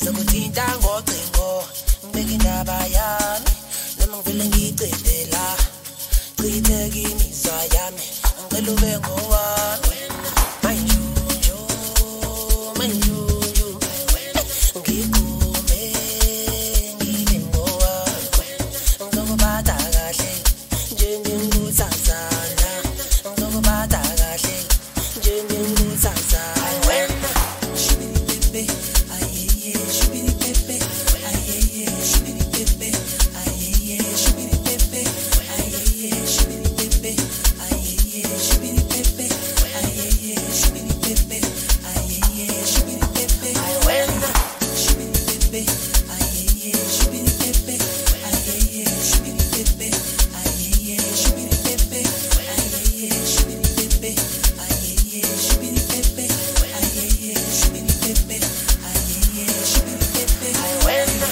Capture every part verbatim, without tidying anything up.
ngizokuthinta ngocingo ngibeke indaba yami noma ngivele ngicedela chitheke imizwa yami ngicela ube ngowami mayinjunju mayinjunju ngikume ngibe ngowami ngizokubata kahle njengengusazana ngizokubata kahle njengengusazana wena shibidi bebe ayeye shibidi bebe ayeye shibidi bebe ayeye shibidi bebe ayeye shibidi bebe ayeye shibidi bebe ayeye shibidi bebe ayeye shibidi bebe wena shibidi bebe ayeye shibidi bebe ayeye shibidi bebe ayeye shibidi bebe ayeye shibidi bebe ayeye shibidi bebe ayeye shibidi bebe ayeye shibidi bebe wena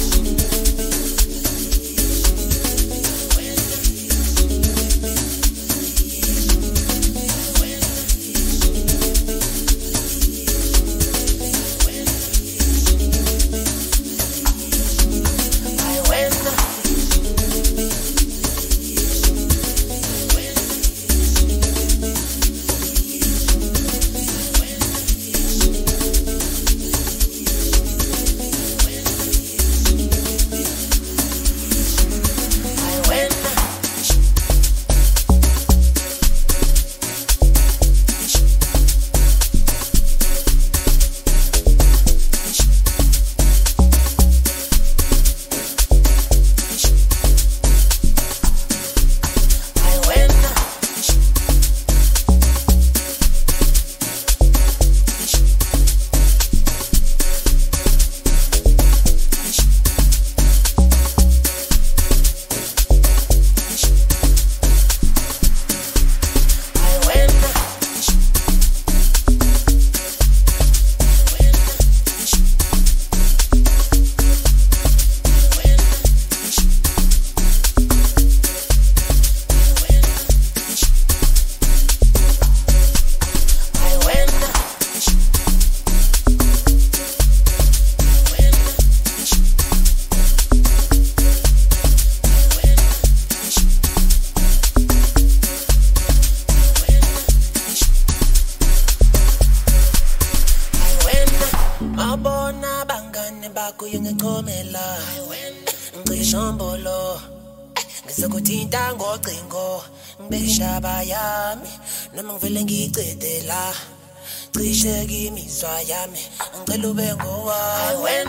abona bangane bakho yengicomela ngishombolo ngizokuthinta ngocingo ngibeke ishaba yami noma ngivele ngicedela cishe imizwa yami ngicela ube ngowami